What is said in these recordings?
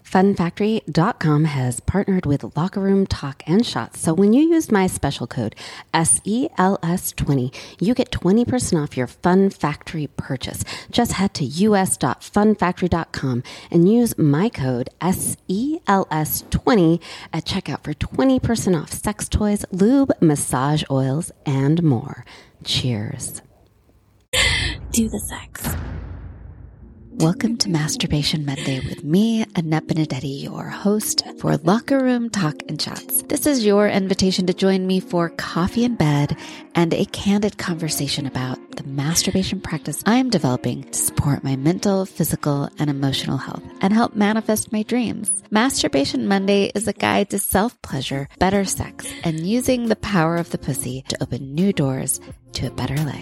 Funfactory.com has partnered with Locker Room Talk and Shots. So when you use my special code SELS20, you get 20% off your Fun Factory purchase. Just head to us.funfactory.com and use my code SELS20 at checkout for 20% off sex toys, lube, massage oils, and more. Cheers. Do the sex. Welcome to Masturbation Monday with me, Annette Benedetti, your host for Locker Room Talk and Chats. This is your invitation to join me for coffee in bed and a candid conversation about the masturbation practice I'm developing to support my mental, physical, and emotional health and help manifest my dreams. Masturbation Monday is a guide to self-pleasure, better sex, and using the power of the pussy to open new doors to a better life.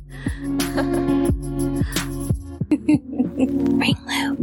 Ring loop.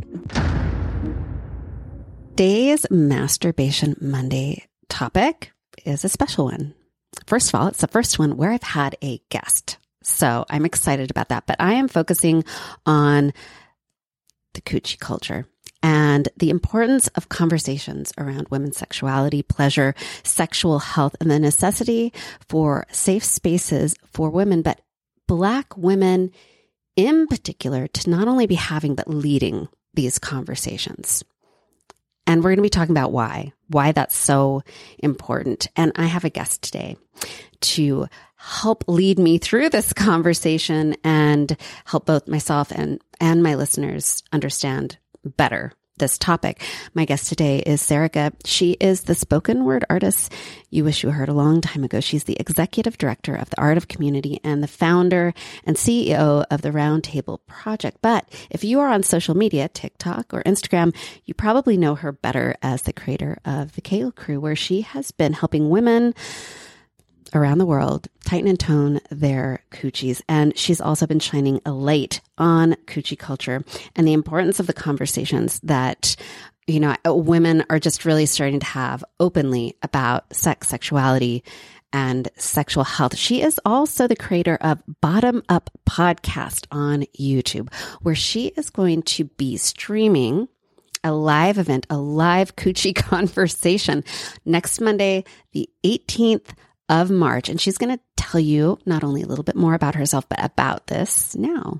Today's Masturbation Monday topic is a special one. First of all, it's the first one where I've had a guest. So I'm excited about that. But I am focusing on the coochie culture and the importance of conversations around women's sexuality, pleasure, sexual health, and the necessity for safe spaces for women, but Black women in particular, to not only be having, but leading these conversations. And we're going to be talking about why that's so important. And I have a guest today to help lead me through this conversation and help both myself and my listeners understand better this topic. My guest today is Sarika. She is the spoken word artist you wish you heard a long time ago. She's the executive director of the Art of Community and the founder and CEO of the Roundtable Project. But if you are on social media, TikTok or Instagram, you probably know her better as the creator of the Kegel Crew, where she has been helping women around the world tighten and tone their coochies. And she's also been shining a light on coochie culture and the importance of the conversations that, you know, women are just really starting to have openly about sex, sexuality, and sexual health. She is also the creator of Bottom Up Podcast on YouTube, where she is going to be streaming a live event, a live coochie conversation next Monday, the 18th of March. And she's going to tell you not only a little bit more about herself, but about this now.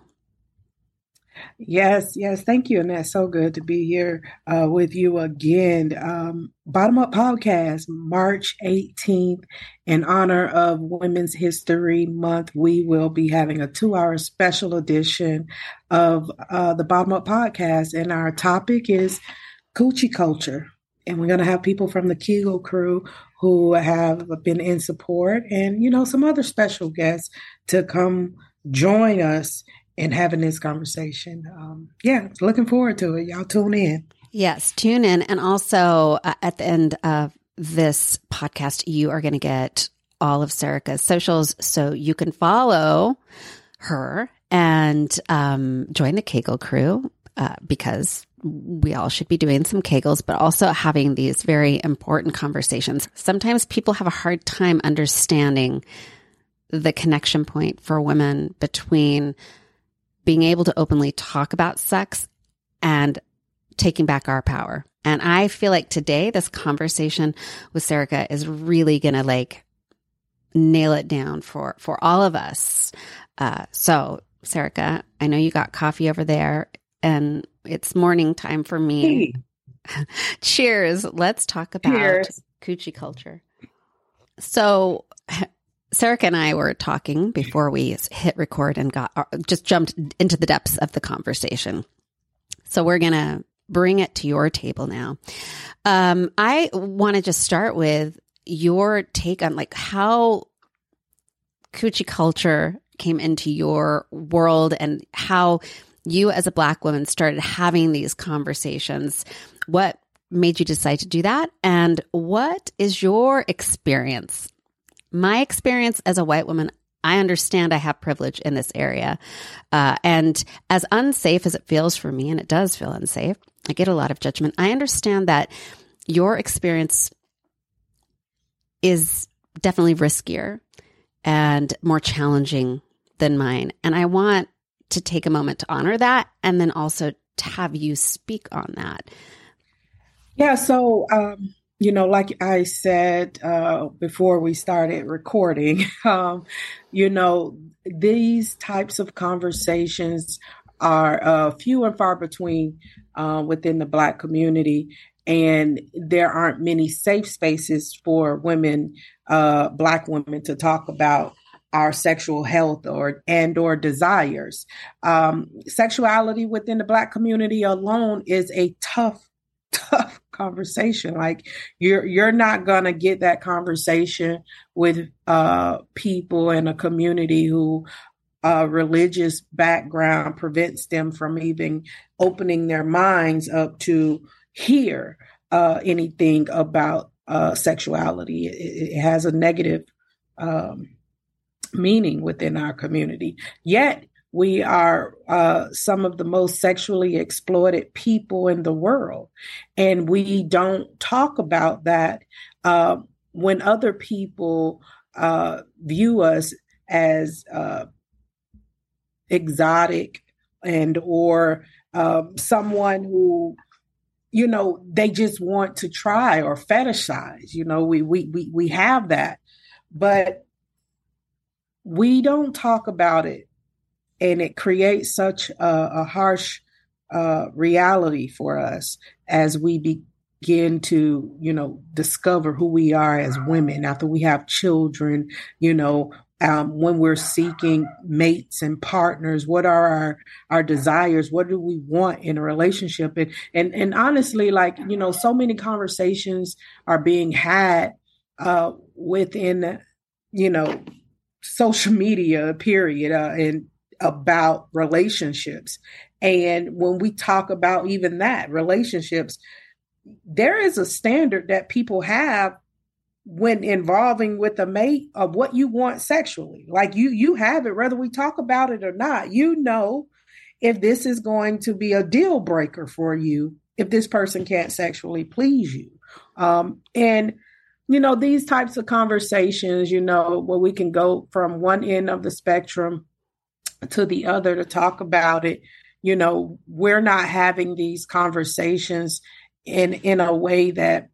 Yes. Thank you. And that's so good to be here with you again. Bottom Up Podcast, March 18th, in honor of Women's History Month. We will be having a 2-hour special edition of the Bottom Up Podcast. And our topic is coochie culture. And we're going to have people from the Kegel Crew who have been in support and, you know, some other special guests to come join us in having this conversation. Looking forward to it. Y'all tune in. Yes, tune in. And also at the end of this podcast, you are going to get all of Sarika's socials so you can follow her and join the Kegel Crew because we all should be doing some Kegels, but also having these very important conversations. Sometimes people have a hard time understanding the connection point for women between being able to openly talk about sex and taking back our power. And I feel like today, this conversation with Sarika is really going to nail it down for all of us. So Sarika, I know you got coffee over there and it's morning time for me. Hey. Cheers. Let's talk about coochie culture. So Sarika and I were talking before we hit record and just jumped into the depths of the conversation. So we're going to bring it to your table now. I want to just start with your take on how coochie culture came into your world and how you as a Black woman started having these conversations. What made you decide to do that? And what is your experience? My experience as a white woman, I understand I have privilege in this area. And as unsafe as it feels for me, and it does feel unsafe, I get a lot of judgment. I understand that your experience is definitely riskier and more challenging than mine. And I want to take a moment to honor that and then also to have you speak on that. Yeah, so like I said before we started recording, you know, these types of conversations are few and far between within the Black community, and there aren't many safe spaces for women, Black women, to talk about our sexual health or desires. Sexuality within the Black community alone is a tough conversation. Like you're not gonna get that conversation with people in a community who religious background prevents them from even opening their minds up to hear anything about sexuality. It has a negative um, meaning within our community. Yet we are some of the most sexually exploited people in the world. And we don't talk about that when other people view us as exotic and or someone who they just want to try or fetishize. We have that, but we don't talk about it, and it creates such a harsh reality for us as we begin to discover who we are as women after we have children. When we're seeking mates and partners, what are our desires? What do we want in a relationship? And honestly, so many conversations are being had within social media, period, and about relationships. And when we talk about even that, relationships, there is a standard that people have when involving with a mate of what you want sexually. Like you have it, whether we talk about it or not. If this is going to be a deal breaker for you, if this person can't sexually please you. And these types of conversations, where we can go from one end of the spectrum to the other to talk about it. We're not having these conversations in a way that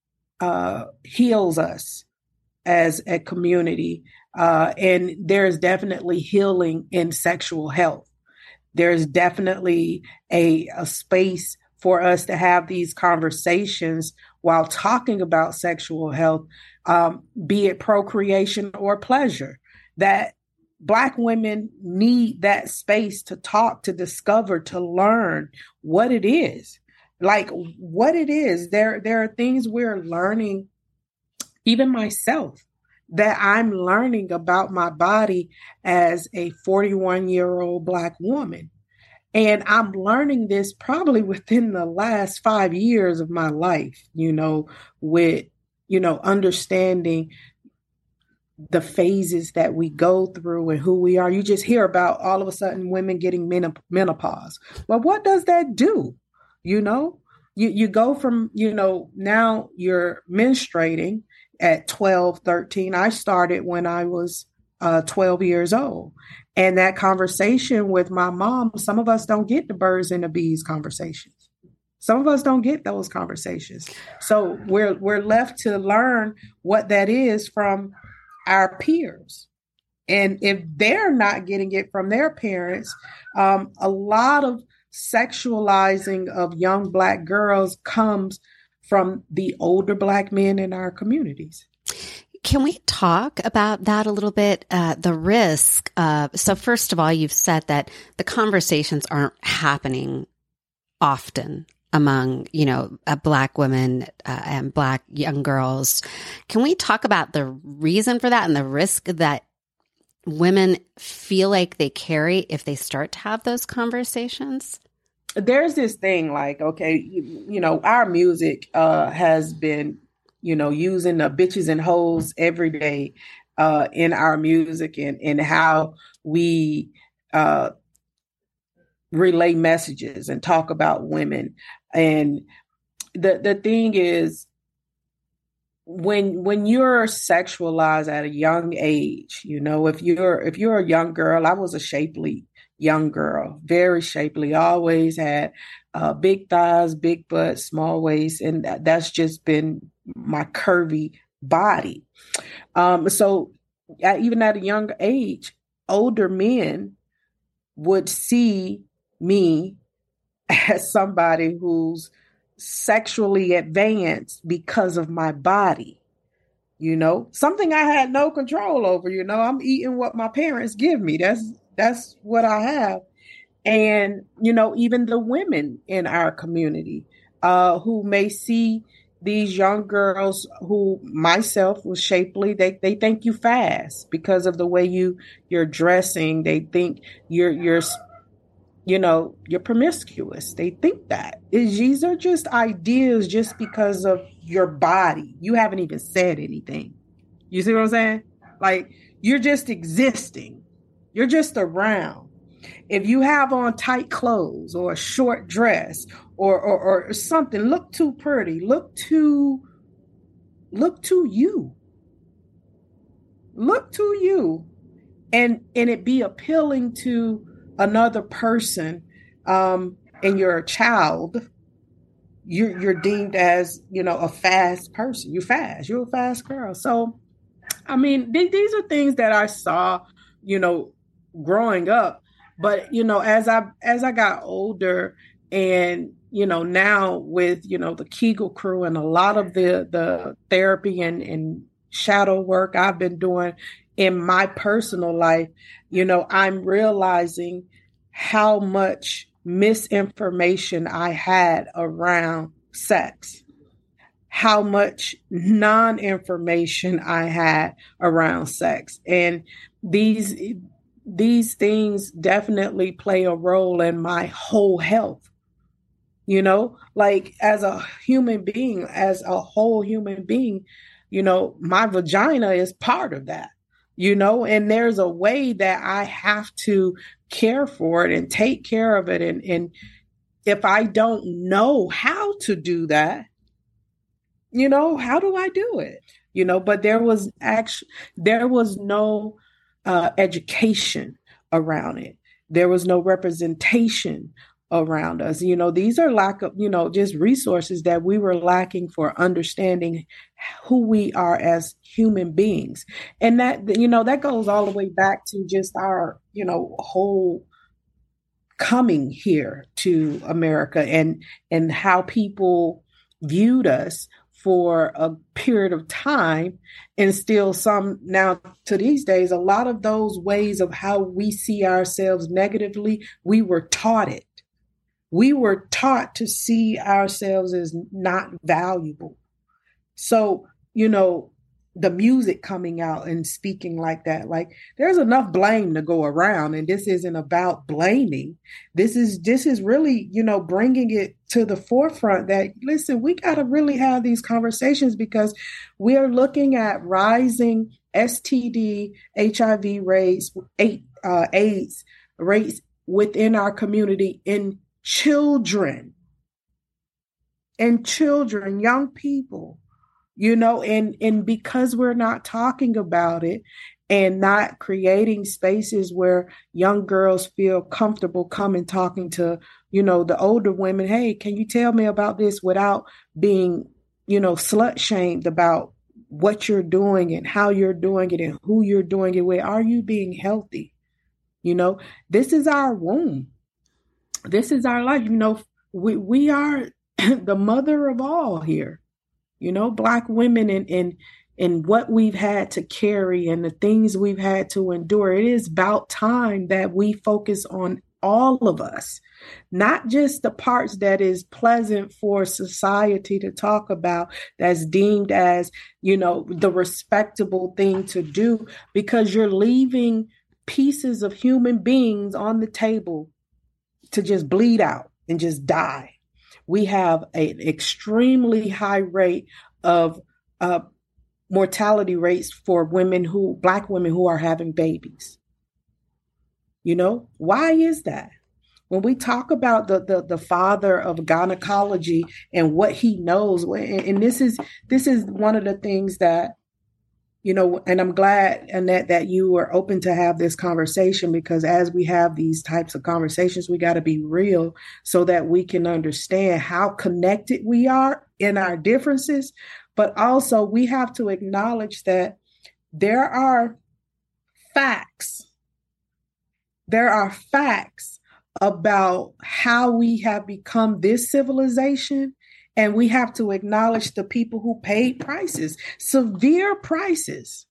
heals us as a community. And there's definitely healing in sexual health. There's definitely a space for us to have these conversations while talking about sexual health, be it procreation or pleasure, that Black women need that space to talk, to discover, to learn what it is. Like what it is. There are things we're learning, even myself, that I'm learning about my body as a 41-year-old Black woman. And I'm learning this probably within the last 5 years of my life, with, understanding the phases that we go through and who we are. You just hear about all of a sudden women getting menopause. Well, what does that do? You go from, now you're menstruating at 12, 13. I started when I was 12 years old. And that conversation with my mom, some of us don't get the birds and the bees conversations. Some of us don't get those conversations. So we're left to learn what that is from our peers. And if they're not getting it from their parents, a lot of sexualizing of young Black girls comes from the older Black men in our communities. Can we talk about that a little bit? The risk. So first of all, you've said that the conversations aren't happening often among, Black women and Black young girls. Can we talk about the reason for that and the risk that women feel like they carry if they start to have those conversations? There's this thing like, okay, our music has been using the bitches and hoes every day in our music and how we relay messages and talk about women. And the thing is, when you're sexualized at a young age, if you're a young girl, I was a shapely young girl, very shapely, always had big thighs, big butt, small waist, and that's just been my curvy body. So even at a young age, older men would see me as somebody who's sexually advanced because of my body. Something I had no control over. I'm eating what my parents give me. That's what I have. And, even the women in our community who may see these young girls who myself was shapely, they think you fast because of the way you're dressing. They think you're promiscuous. They think that. These are just ideas just because of your body. You haven't even said anything. You see what I'm saying? Like, you're just existing. You're just around. If you have on tight clothes or a short dress or something, look too pretty, look to you. Look to you. And it be appealing to another person, and you're a child, you're deemed as, a fast person. You're fast. You're a fast girl. So, I mean, these are things that I saw, growing up. But, as I got older and, now with, the Kegel crew and a lot of the therapy and shadow work I've been doing in my personal life, I'm realizing how much misinformation I had around sex, how much non-information I had around sex. And these things definitely play a role in my whole health. Like as a human being, as a whole human being, my vagina is part of that, and there's a way that I have to care for it and take care of it. And if I don't know how to do that, how do I do it? But there was no education around it. There was no representation around us. These are lack of, just resources that we were lacking for understanding who we are as human beings. And that goes all the way back to just our, whole coming here to America and how people viewed us for a period of time, and still some now to these days, a lot of those ways of how we see ourselves negatively, we were taught it. We were taught to see ourselves as not valuable. So, the music coming out and speaking like that, like there's enough blame to go around, and this isn't about blaming. This is really, bringing it to the forefront that, listen, we got to really have these conversations because we are looking at rising STD, HIV rates, AIDS rates within our community in children, young people. And because we're not talking about it and not creating spaces where young girls feel comfortable coming talking to, the older women, hey, can you tell me about this without being, slut shamed about what you're doing and how you're doing it and who you're doing it with. Are you being healthy? This is our womb. This is our life. We are the mother of all here. Black women and what we've had to carry and the things we've had to endure. It is about time that we focus on all of us, not just the parts that is pleasant for society to talk about, that's deemed as, the respectable thing to do, because you're leaving pieces of human beings on the table to just bleed out and just die. We have an extremely high rate of mortality rates for Black women who are having babies. Why is that? When we talk about the father of gynecology and what he knows, and this is one of the things that And I'm glad, Annette, that you were open to have this conversation, because as we have these types of conversations, we got to be real so that we can understand how connected we are in our differences. But also we have to acknowledge that there are facts. There are facts about how we have become this civilization. And we have to acknowledge the people who paid prices, severe prices,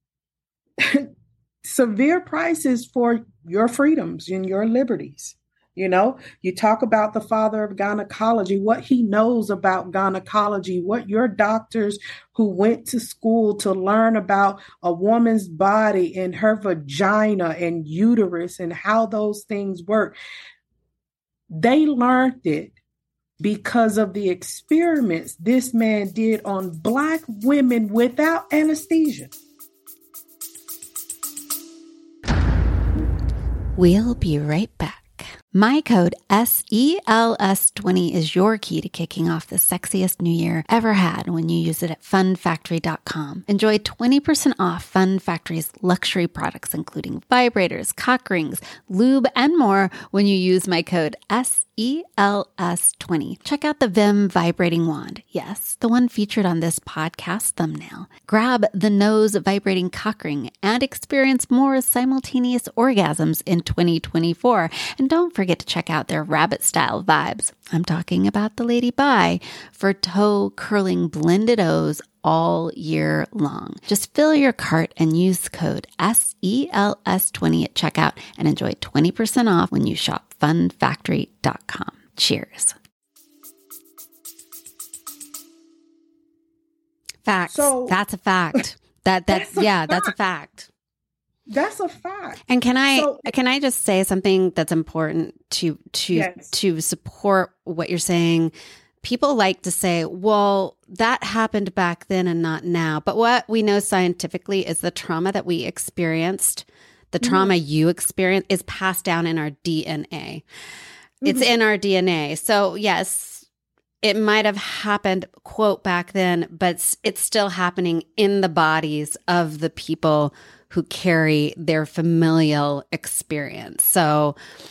severe prices for your freedoms and your liberties. You talk about the father of gynecology, what he knows about gynecology, what your doctors who went to school to learn about a woman's body and her vagina and uterus and how those things work. They learned it because of the experiments this man did on Black women without anesthesia. We'll be right back. My code SELS20 is your key to kicking off the sexiest new year ever had when you use it at funfactory.com. Enjoy 20% off Fun Factory's luxury products, including vibrators, cock rings, lube, and more when you use my code SELS20. Check out the Vim vibrating wand. Yes, the one featured on this podcast thumbnail. Grab the Nose vibrating cock ring and experience more simultaneous orgasms in 2024. And don't forget to check out their rabbit style vibes. I'm talking about the Lady Bi for toe curling blended O's all year long. Just fill your cart and use code SELS20 at checkout and enjoy 20% off when you shop funfactory.com. Cheers. Facts. So, that's a fact. That's a fact. That's a fact. And can I just say something that's important to yes. to support what you're saying? People like to say, well, that happened back then and not now. But what we know scientifically is the trauma that we experienced, the trauma you experienced, is passed down in our DNA. It's in our DNA. So yes, it might have happened, quote, back then, but it's still happening in the bodies of the people who carry their familial experience. So,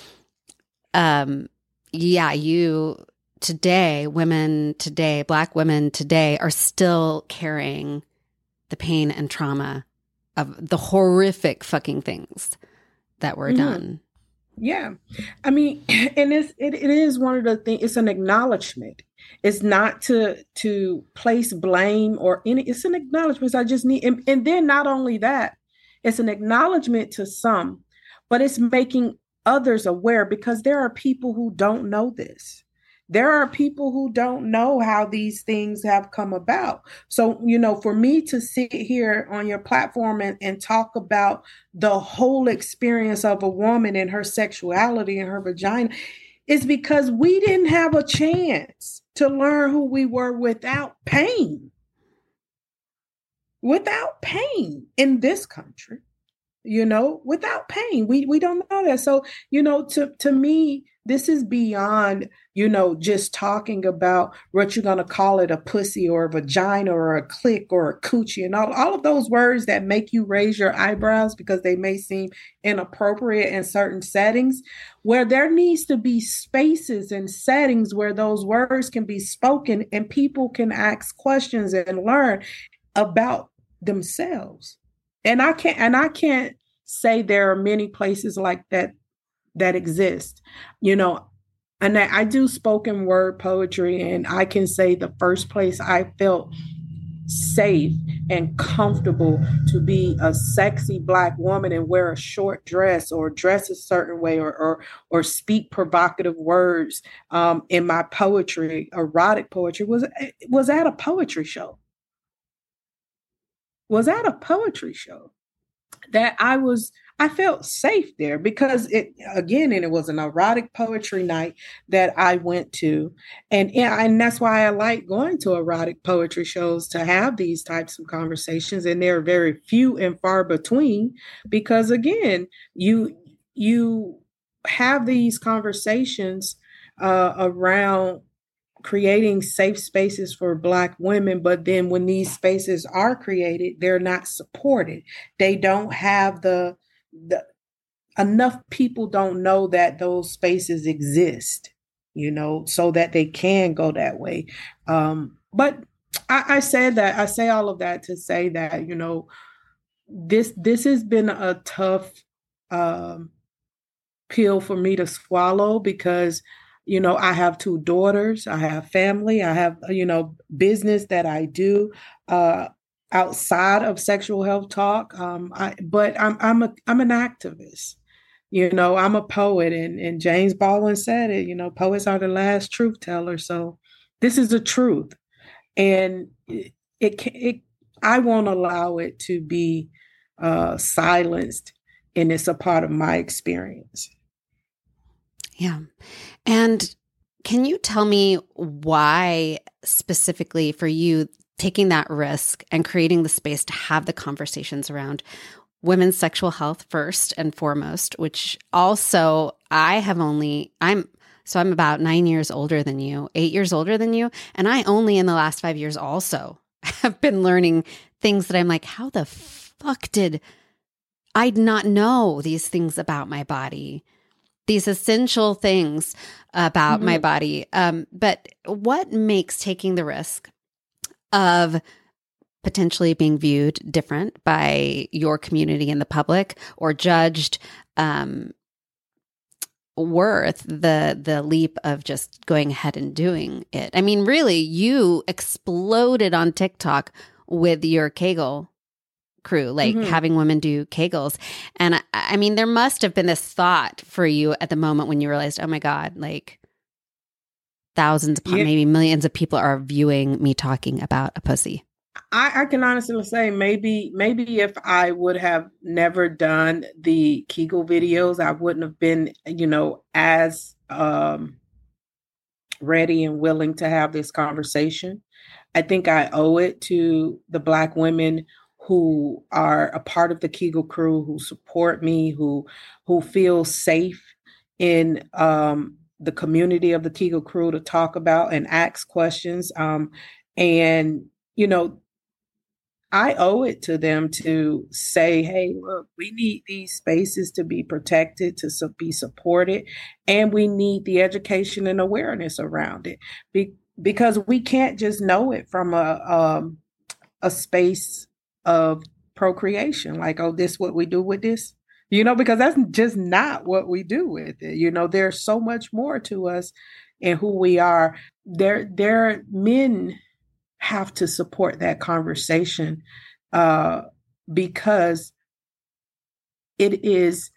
women today, Black women today are still carrying the pain and trauma of the horrific fucking things that were done. Yeah. I mean, and it is one of the things, it's an acknowledgement. It's not to place blame or it's an acknowledgement. I just need, and then not only that, it's an acknowledgement to some, but it's making others aware, because there are people who don't know this. There are people who don't know how these things have come about. So, for me to sit here on your platform and talk about the whole experience of a woman and her sexuality and her vagina is because we didn't have a chance to learn who we were without pain. Without pain in this country, without pain. We don't know that. So, to me, this is beyond, just talking about what you're going to call it, a pussy or a vagina or a clit or a coochie and all of those words that make you raise your eyebrows because they may seem inappropriate in certain settings, where there needs to be spaces and settings where those words can be spoken and people can ask questions and learn about themselves. And I can't say there are many places like that exist, and I do spoken word poetry, and I can say the first place I felt safe and comfortable to be a sexy Black woman and wear a short dress or dress a certain way or speak provocative words in my poetry, erotic poetry, was at a poetry show. Was at a poetry show that I felt safe there, because it was an erotic poetry night that I went to. And that's why I like going to erotic poetry shows, to have these types of conversations. And they're very few and far between, because again, you have these conversations around creating safe spaces for Black women, but then when these spaces are created, they're not supported. They don't have the enough people don't know that those spaces exist, so that they can go that way. But I say all of that to say that, this has been a tough pill for me to swallow because, I have two daughters, I have family, I have, business that I do outside of sexual health talk. But I'm an activist. I'm a poet, and James Baldwin said it. Poets are the last truth tellers. So this is the truth, and I won't allow it to be silenced, and it's a part of my experience. Yeah. And can you tell me why specifically for you taking that risk and creating the space to have the conversations around women's sexual health first and foremost, which also I'm about 9 years older than you, 8 years older than you. And I only in the last 5 years also have been learning things that I'm like, how the fuck did I not know these things about my body? These essential things about my body. But what makes taking the risk of potentially being viewed different by your community and the public or judged worth the leap of just going ahead and doing it? I mean, really, you exploded on TikTok with your Kegel crew, like having women do Kegels. And I mean, there must have been this thought for you at the moment when you realized, oh my God, like thousands, maybe millions of people are viewing me talking about a pussy. I can honestly say maybe if I would have never done the Kegel videos, I wouldn't have been, as ready and willing to have this conversation. I think I owe it to the Black women who are a part of the Kegel crew, who support me, who feel safe in the community of the Kegel crew to talk about and ask questions. I owe it to them to say, hey, look, we need these spaces to be protected, to be supported, and we need the education and awareness around it because we can't just know it from a space of procreation, like, oh, this is what we do with this, because that's just not what we do with it. There's so much more to us and who we are. Men have to support that conversation because it is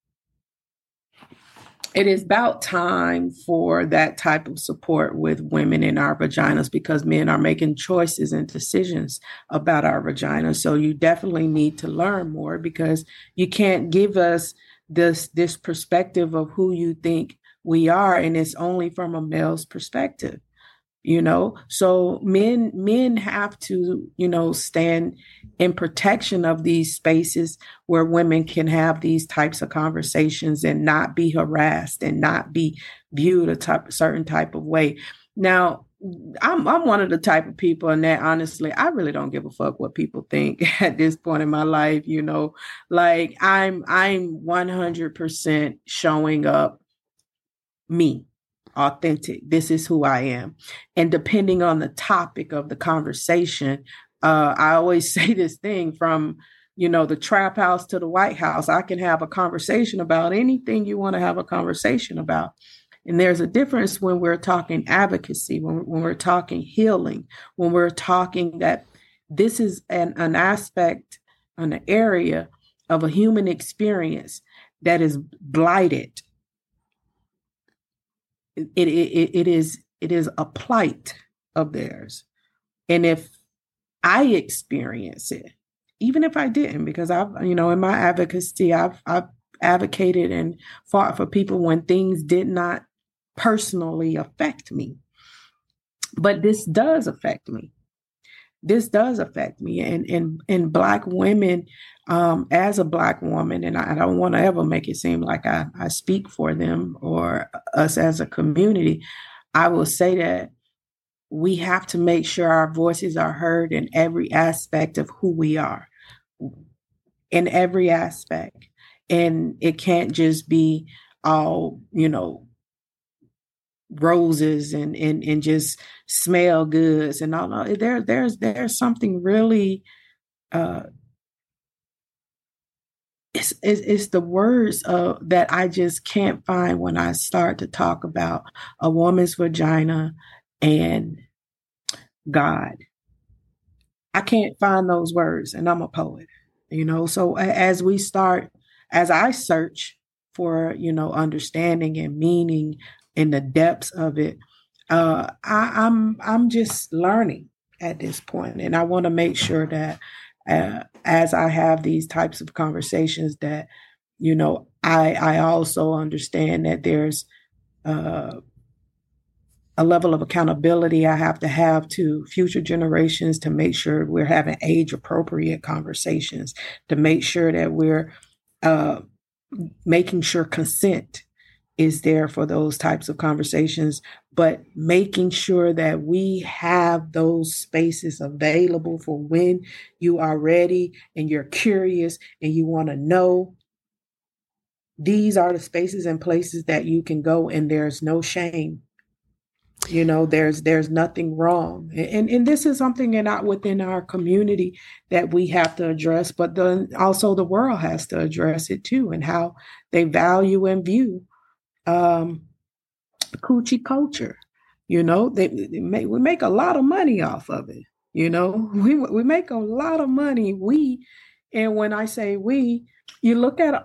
about time for that type of support with women in our vaginas, because men are making choices and decisions about our vaginas. So you definitely need to learn more, because you can't give us this perspective of who you think we are, and it's only from a male's perspective. So men have to, stand in protection of these spaces where women can have these types of conversations and not be harassed and not be viewed a certain type of way. Now, I'm one of the type of people, and that honestly, I really don't give a fuck what people think at this point in my life. Like I'm 100% showing up me. Authentic. This is who I am. And depending on the topic of the conversation, I always say this thing from, the trap house to the White House. I can have a conversation about anything you want to have a conversation about. And there's a difference when we're talking advocacy, when we're talking healing, when we're talking that this is an aspect, an area of a human experience that is blighted. It is a plight of theirs. And if I experience it, even if I didn't, because I've, in my advocacy, I've advocated and fought for people when things did not personally affect me. But this does affect me. And Black women, as a Black woman, and I don't want to ever make it seem like I speak for them or us as a community. I will say that we have to make sure our voices are heard in every aspect of who we are, in every aspect. And it can't just be all, roses and just smell goods and all. No, there's something really, it's the words that I just can't find when I start to talk about a woman's vagina and God. I can't find those words, and I'm a poet, So as I search for, understanding and meaning in the depths of it, I'm just learning at this point, and I want to make sure that as I have these types of conversations, that I also understand that there's a level of accountability I have to have to future generations to make sure we're having age appropriate conversations, to make sure that we're making sure consent is there for those types of conversations, but making sure that we have those spaces available for when you are ready and you're curious and you want to know. These are the spaces and places that you can go, and there's no shame. There's nothing wrong. And this is something within our community that we have to address, but then also the world has to address it too, and how they value and view coochie culture. We make a lot of money off of it. We make a lot of money. And when I say we, you look at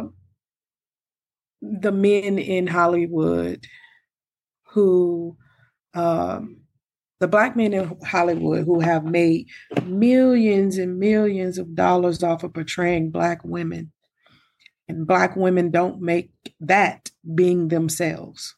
the men in Hollywood who the Black men in Hollywood who have made millions and millions of dollars off of portraying Black women. And Black women don't make that being themselves,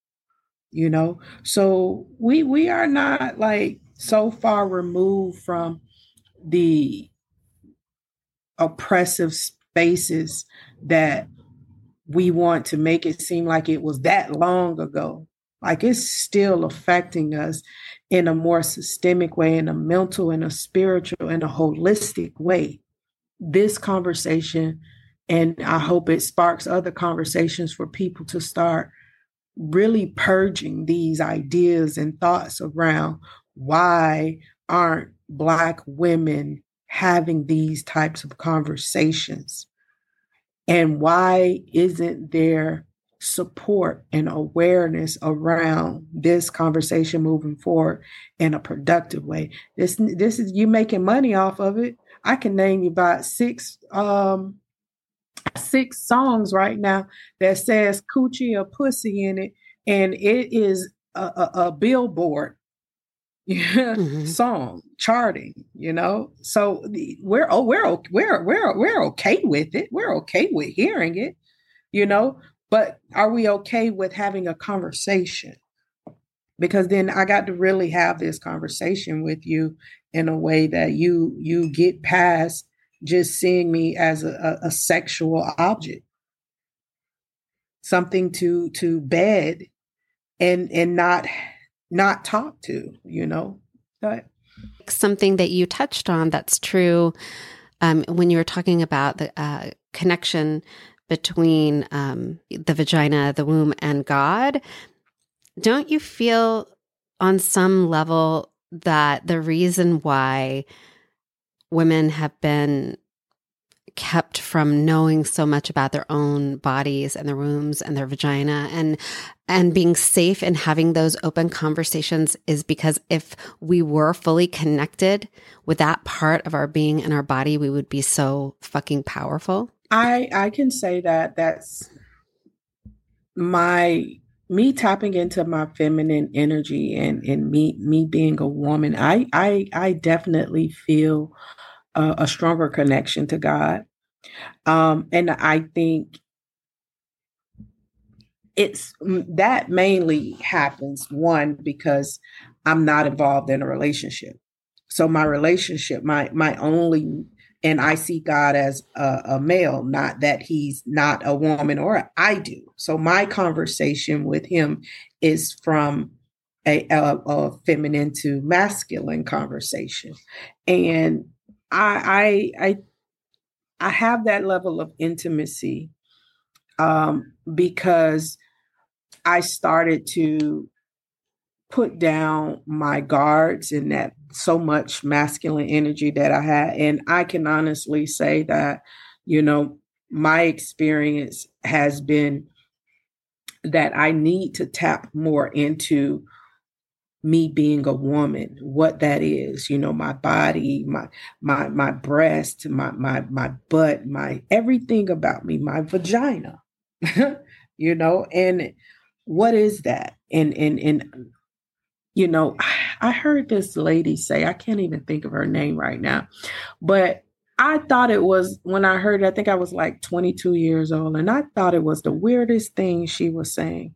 So we are not like so far removed from the oppressive spaces that we want to make it seem like it was that long ago. Like it's still affecting us in a more systemic way, in a mental, in a spiritual, in a holistic way. This conversation, and I hope it sparks other conversations for people to start really purging these ideas and thoughts around why aren't Black women having these types of conversations? And why isn't there support and awareness around this conversation moving forward in a productive way? This is you making money off of it. I can name you about six songs right now that says coochie or pussy in it, and it is a Billboard song charting. So we're okay with it. We're okay with hearing it. But are we okay with having a conversation? Because then I got to really have this conversation with you in a way that you get past just seeing me as a sexual object, something to bed and not talk to, But something that you touched on that's true when you were talking about the connection between the vagina, the womb, and God. Don't you feel on some level that the reason why women have been kept from knowing so much about their own bodies and their wombs and their vagina and being safe and having those open conversations is because if we were fully connected with that part of our being and our body, we would be so fucking powerful? I can say that's me tapping into my feminine energy and me being a woman. I definitely feel a stronger connection to God. And I think it's that mainly happens, one, because I'm not involved in a relationship. So my relationship, my only, and I see God as a male, not that he's not a woman, or I do. So my conversation with him is from a feminine to masculine conversation. And I have that level of intimacy because I started to put down my guards and that so much masculine energy that I had. And I can honestly say that, my experience has been that I need to tap more into me being a woman, what that is, my body, my breast, my butt, my everything about me, my vagina, and what is that? And I heard this lady say, I can't even think of her name right now, but I thought it was, when I heard it, I think I was like 22 years old, and I thought it was the weirdest thing she was saying.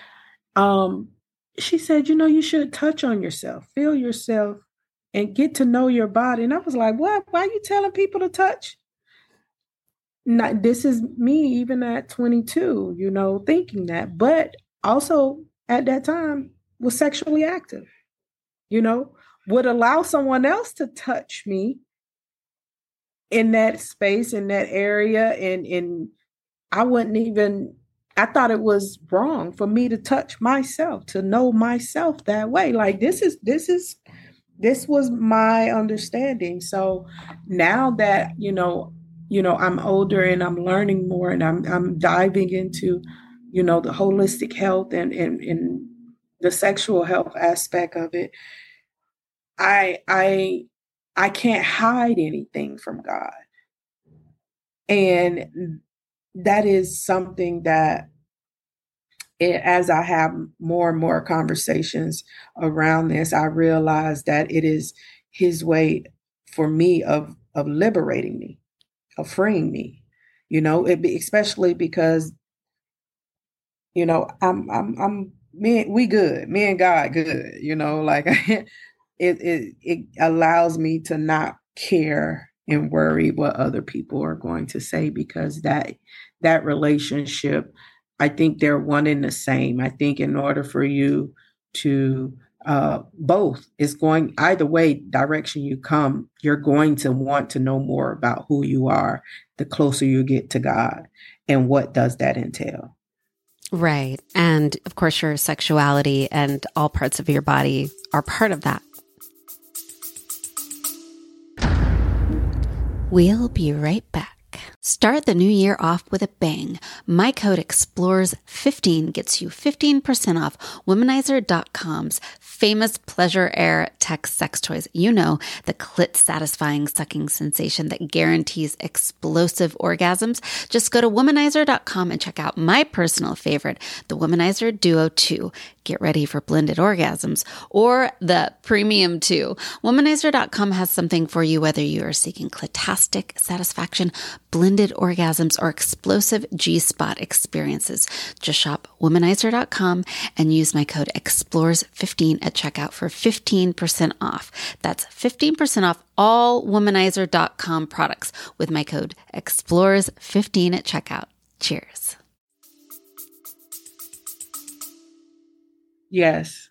She said, you should touch on yourself, feel yourself, and get to know your body. And I was like, what? Why are you telling people to touch? Not, this is me, even at 22, thinking that, but also at that time was sexually active, would allow someone else to touch me in that space, in that area. And I wouldn't even, I thought it was wrong for me to touch myself, to know myself that way. Like this was my understanding. So now that, I'm older and I'm learning more and I'm diving into, the holistic health and the sexual health aspect of it, I can't hide anything from God. And that is something that as I have more and more conversations around this, I realize that it is his way for me of liberating me, of freeing me, especially because, we good, me and God good, like it allows me to not care and worry what other people are going to say, because that relationship, I think they're one and the same. I think in order for you to both is going either way direction you come, you're going to want to know more about who you are the closer you get to God. And what does that entail? Right. And of course, your sexuality and all parts of your body are part of that. We'll be right back. Start the new year off with a bang. My code EXPLORES15 gets you 15% off Womanizer.com's famous Pleasure Air Tech sex toys. The clit-satisfying sucking sensation that guarantees explosive orgasms. Just go to Womanizer.com and check out my personal favorite, the Womanizer Duo 2. Get ready for blended orgasms, or the Premium 2. Womanizer.com has something for you, whether you are seeking clitastic satisfaction, blended orgasms, or explosive G-spot experiences. Just shop Womanizer.com and use my code EXPLORES15 at checkout for 15% off. That's 15% off all Womanizer.com products with my code EXPLORES15 at checkout. Cheers. Yes.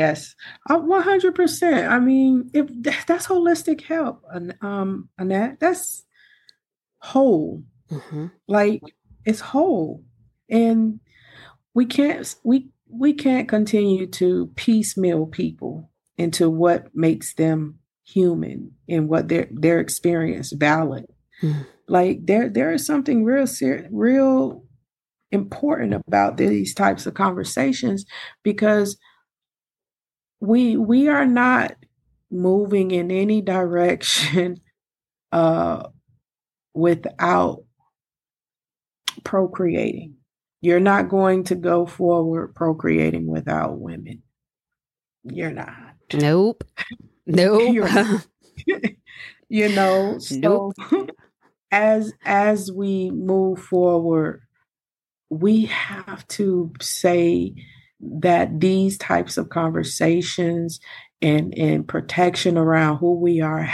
100%. I mean, if that's holistic health, Annette, that's whole. Mm-hmm. Like it's whole. And we can't continue to piecemeal people into what makes them human and what their experience valid. Mm-hmm. Like there is something real important about these types of conversations, because we are not moving in any direction without procreating. You're not going to go forward procreating without women. You're not. Nope. So Nope. as we move forward, we have to say that these types of conversations and protection around who we are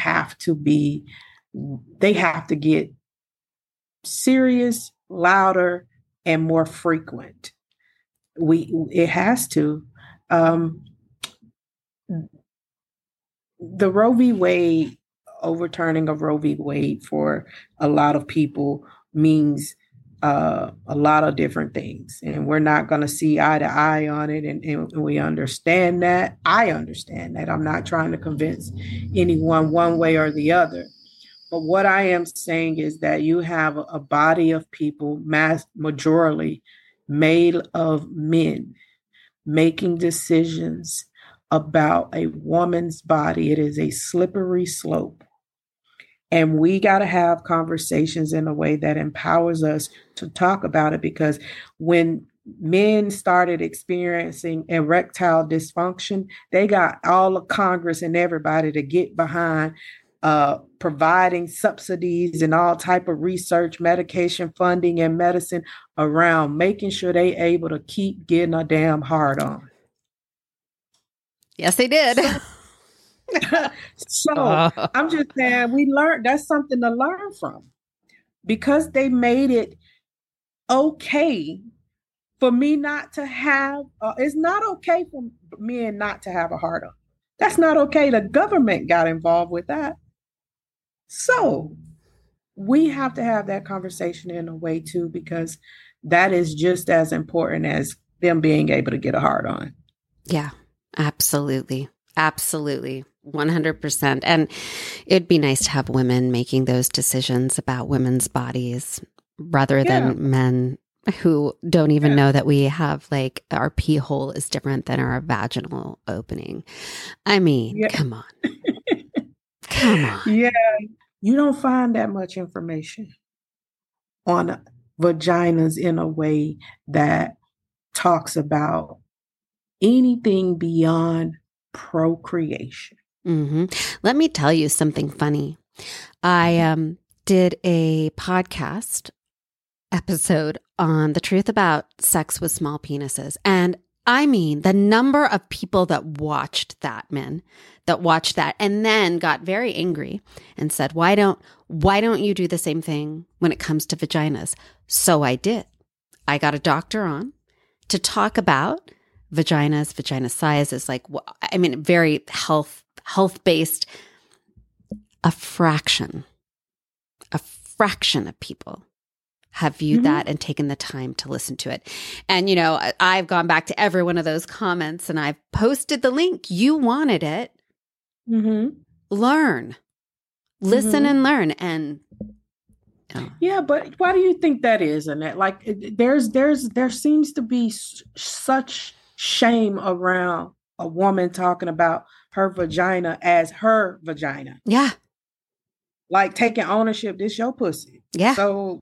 they have to get serious, louder, and more frequent. It has to. the Roe v. Wade, overturning of Roe v. Wade for a lot of people means a lot of different things. And we're not going to see eye to eye on it. And we understand that. I understand that. I'm not trying to convince anyone one way or the other. But what I am saying is that you have a body of people, majorly made of men, making decisions about a woman's body. It is a slippery slope. And we got to have conversations in a way that empowers us to talk about it, because when men started experiencing erectile dysfunction, they got all of Congress and everybody to get behind providing subsidies and all type of research, medication funding, and medicine around making sure they able to keep getting a damn hard on. Yes, they did. So I'm just saying, we learned, that's something to learn from, because they made it okay for me not to have, it's not okay for men not to have a hard on. That's not okay. The government got involved with that. So we have to have that conversation in a way too, because that is just as important as them being able to get a hard on. Yeah, absolutely. Absolutely. 100%. And it'd be nice to have women making those decisions about women's bodies rather than men who don't even know that we have, like, our pee hole is different than our vaginal opening. I mean, come on. Come on. Yeah. You don't find that much information on vaginas in a way that talks about anything beyond procreation. Mm-hmm. Let me tell you something funny. I did a podcast episode on the truth about sex with small penises. And I mean, the number of people that watched that, and then got very angry and said, why don't you do the same thing when it comes to vaginas? So I did. I got a doctor on to talk about vaginas, vagina sizes, like, I mean, very health-based. A fraction of people have viewed that and taken the time to listen to it. And, you know, I've gone back to every one of those comments and I've posted the link. You wanted it. Learn, listen and learn. And yeah, but why do you think that is, Annette? Like, there seems to be such shame around a woman talking about her vagina as her vagina. Yeah. Like taking ownership, this your pussy. Yeah. So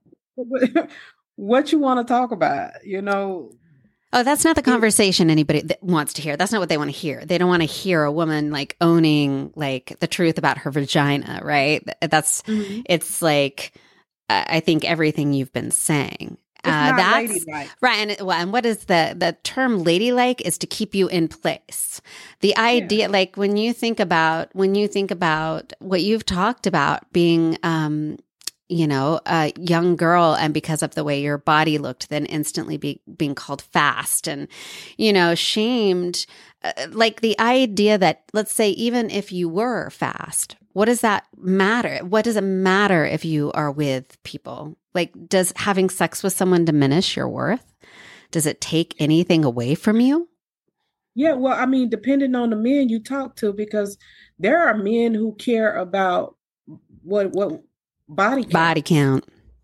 what you want to talk about, you know? Oh, that's not the conversation anybody that wants to hear. That's not what they want to hear. They don't want to hear a woman like owning like the truth about her vagina, right? That's, it's like, I think everything you've been saying. That's ladylike. Right. And what is the term ladylike is to keep you in place. The idea, like when you think about what you've talked about being, you know, a young girl, and because of the way your body looked, then instantly being called fast and, you know, shamed, like the idea that, let's say, even if you were fast, what does that matter? What does it matter if you are with people? Like, does having sex with someone diminish your worth? Does it take anything away from you? Yeah, well, I mean, depending on the men you talk to, because there are men who care about what body count.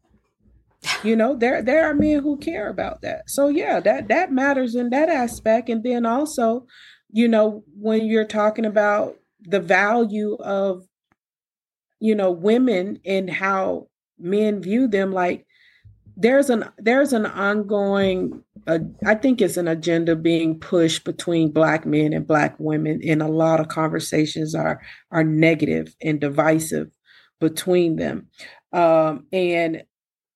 You know, there are men who care about that. So yeah, that matters in that aspect. And then also, you know, when you're talking about the value of, you know, women and how men view them, like there's an ongoing, I think it's an agenda being pushed between Black men and Black women, and a lot of conversations are negative and divisive between them. And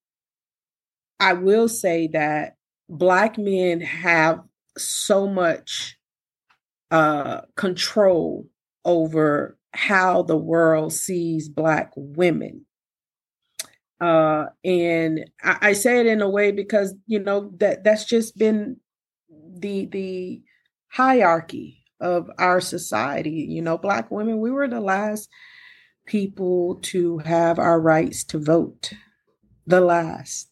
I will say that Black men have so much control over how the world sees Black women. And I say it in a way because, you know, that's just been the hierarchy of our society. You know, Black women, we were the last people to have our rights to vote, the last.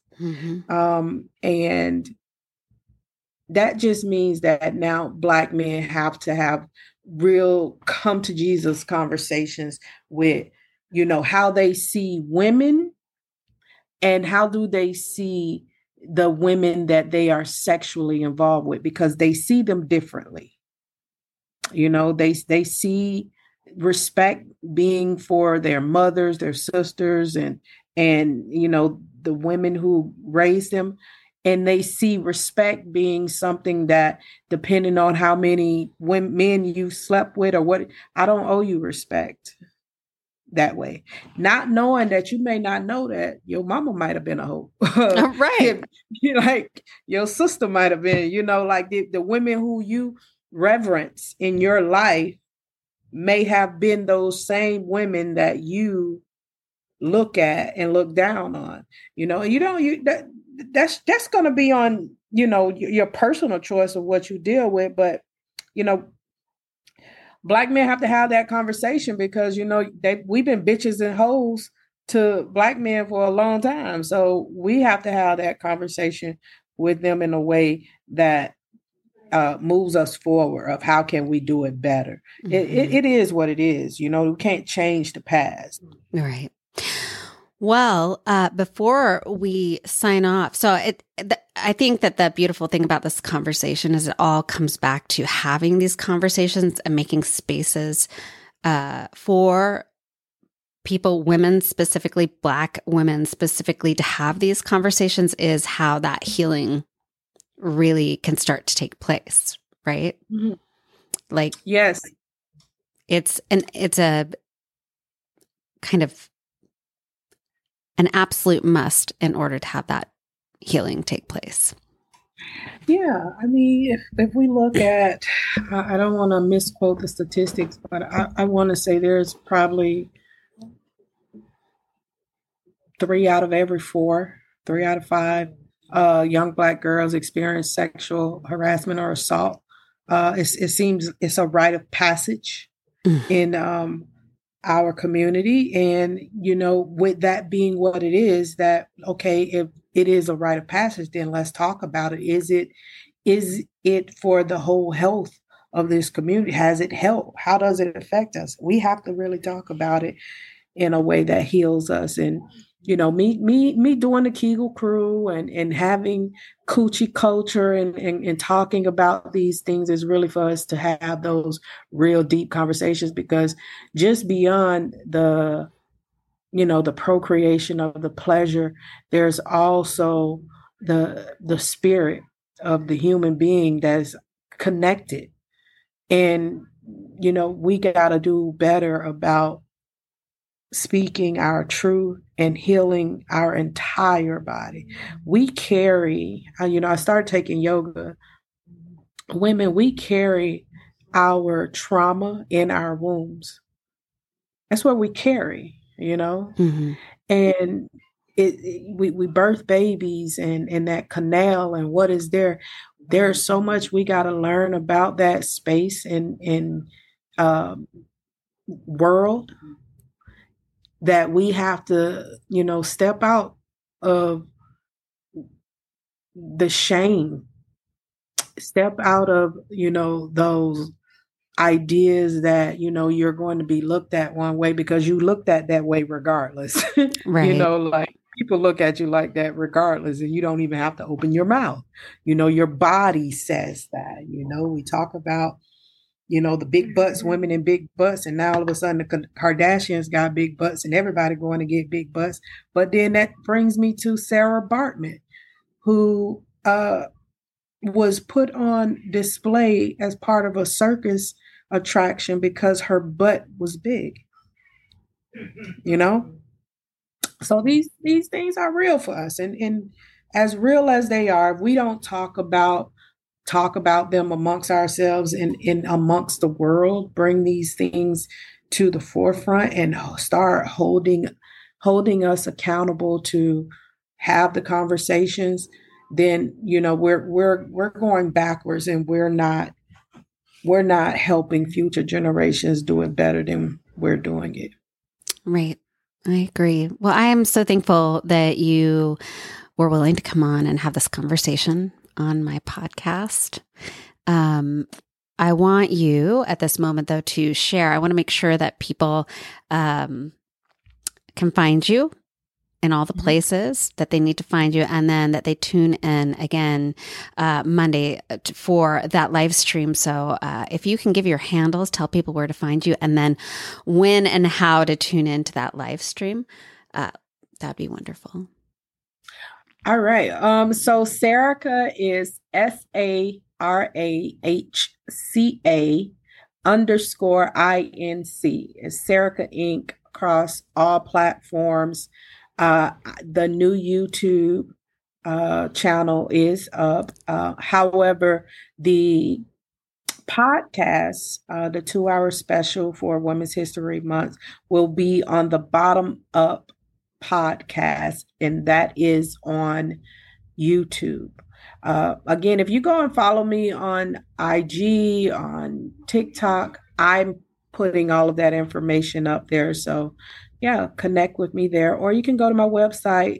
And that just means that now Black men have to have real come to Jesus conversations with, you know, how they see women and how do they see the women that they are sexually involved with, because they see them differently. You know, they see respect being for their mothers, their sisters, and you know, the women who raised them. And they see respect being something that, depending on how many men you slept with or what, I don't owe you respect that way. Not knowing that you may not know that your mama might have been a hoe. Right. Like your sister might have been, you know, like the women who you reverence in your life may have been those same women that you look at and look down on, you know. That's going to be on, you know, your personal choice of what you deal with. But, you know, Black men have to have that conversation because, you know, we've been bitches and hoes to Black men for a long time. So we have to have that conversation with them in a way that moves us forward of how can we do it better. It is what it is. You know, we can't change the past. Right. Well, before we sign off, so I think that the beautiful thing about this conversation is it all comes back to having these conversations and making spaces for people, women specifically, Black women specifically, to have these conversations is how that healing really can start to take place, right? Mm-hmm. Like, yes, it's a kind of an absolute must in order to have that healing take place. Yeah, I mean, if we look at, I don't want to misquote the statistics, but I want to say there's probably 3 out of every 4, 3 out of 5 young Black girls experience sexual harassment or assault. It seems it's a rite of passage in our community. And, you know, with that being what it is, that, okay, if it is a rite of passage, then let's talk about it. Is it for the whole health of this community? Has it helped? How does it affect us? We have to really talk about it in a way that heals us. And, you know, me doing the Kegel crew and having coochie culture and talking about these things is really for us to have those real deep conversations, because just beyond the, you know, the procreation of the pleasure, there's also the spirit of the human being that's connected. And, you know, we got to do better about speaking our truth and healing our entire body. We carry, you know, I started taking yoga. Women, we carry our trauma in our wombs. That's what we carry, you know. Mm-hmm. And we birth babies and that canal and what is there. There's so much we got to learn about that space and world, that we have to, you know, step out of the shame, step out of, you know, those ideas that, you know, you're going to be looked at one way because you looked at that way regardless. Right. You know, like people look at you like that regardless, and you don't even have to open your mouth. You know, your body says that. You know, we talk about, you know, the big butts, women in big butts. And now all of a sudden the Kardashians got big butts and everybody going to get big butts. But then that brings me to Sarah Baartman, who was put on display as part of a circus attraction because her butt was big, you know? So these things are real for us. And as real as they are, we don't talk about them amongst ourselves and amongst the world, bring these things to the forefront and start holding us accountable to have the conversations, then, you know, we're going backwards and we're not we're not helping future generations do it better than we're doing it. Right. I agree. Well, I am so thankful that you were willing to come on and have this conversation on my podcast. I want you at this moment, though, to share. I want to make sure that people can find you in all the places that they need to find you, and then that they tune in again Monday for that live stream. So if you can give your handles, tell people where to find you, and then when and how to tune into that live stream, that'd be wonderful. All right. So Sarahca is SARAHCA _INC. It's Sarahca Inc. across all platforms. The new YouTube channel is up. However, the podcast, the 2-hour special for Women's History Month, will be on the Bottom Up podcast, and that is on YouTube. Again, if you go and follow me on IG, on TikTok, I'm putting all of that information up there. So yeah, connect with me there. Or you can go to my website,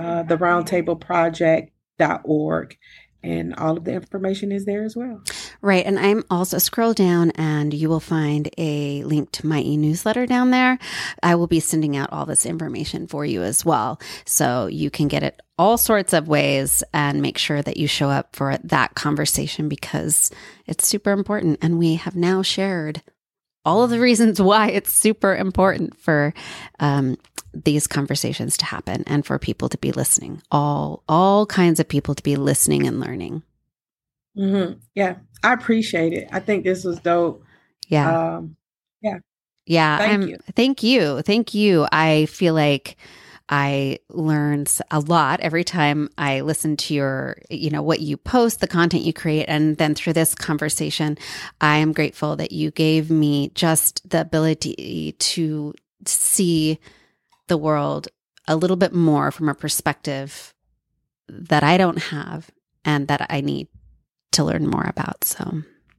theroundtableproject.org, and all of the information is there as well. Right. And I'm also scroll down and you will find a link to my e-newsletter down there. I will be sending out all this information for you as well. So you can get it all sorts of ways and make sure that you show up for that conversation, because it's super important. And we have now shared all of the reasons why it's super important for these conversations to happen and for people to be listening, all kinds of people to be listening and learning. Mm-hmm. Yeah, I appreciate it. I think this was dope. Yeah. Yeah. Thank you. I feel like I learn a lot every time I listen to your, what you post, the content you create. And then through this conversation, I am grateful that you gave me just the ability to see the world a little bit more from a perspective that I don't have and that I need to learn more about. So,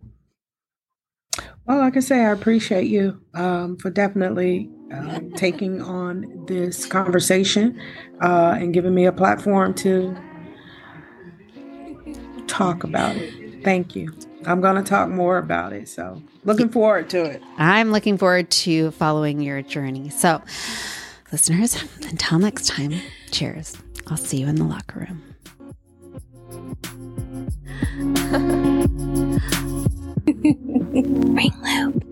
well, like I say, I appreciate you for definitely taking on this conversation and giving me a platform to talk about it. Thank you. I'm going to talk more about it. So looking forward to it. I'm looking forward to following your journey. So listeners, until next time, cheers. I'll see you in the locker room. Ring loop.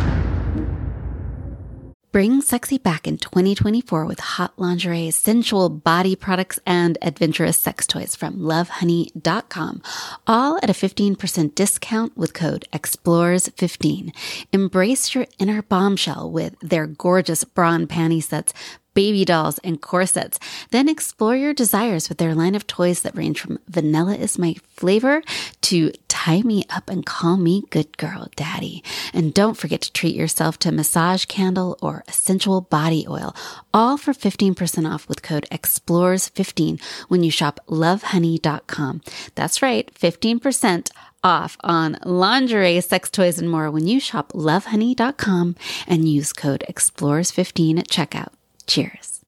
Bring sexy back in 2024 with hot lingerie, sensual body products, and adventurous sex toys from lovehoney.com. All at a 15% discount with code EXPLORERS15. Embrace your inner bombshell with their gorgeous bra and panty sets, baby dolls, and corsets. Then explore your desires with their line of toys that range from vanilla is my flavor to tie me up and call me good girl daddy. And don't forget to treat yourself to a massage candle or a sensual body oil, all for 15% off with code EXPLORERS15 when you shop lovehoney.com. That's right, 15% off on lingerie, sex toys, and more when you shop lovehoney.com and use code EXPLORERS15 at checkout. Cheers.